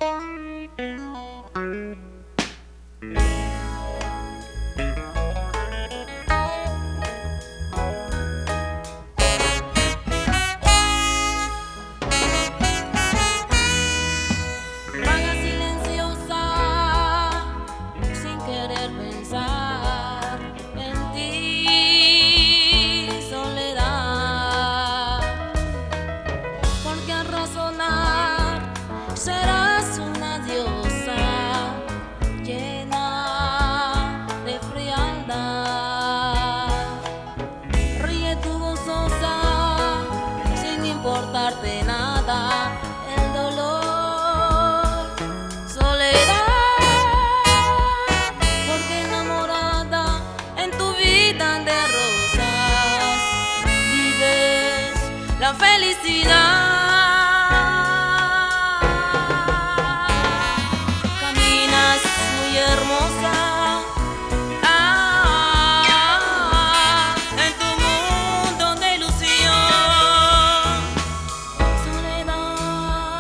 Vaga silenciosa, sin querer pensar en ti, soledad. Porque al razonar serás una diosa llena de frialdad. Ríe tú gozosa, sin importarte nada el dolor, soledad. Porque enamorada en tu vida de rosas vives la felicidad. Caminas muy hermosa en tu mundo de ilusión. Soledad,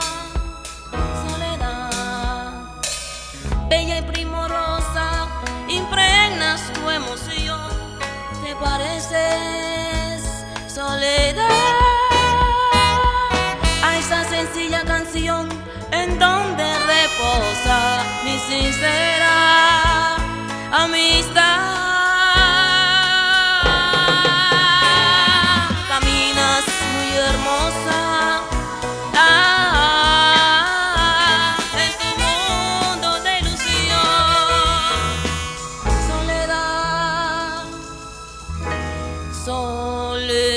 soledad, bella y primorosa, impregnas tu emoción. Te pareces, soledad, a esa sencilla canción en donde reposa mi sincera amistad. Caminas muy hermosa en tu mundo de ilusión. Soledad, soledad.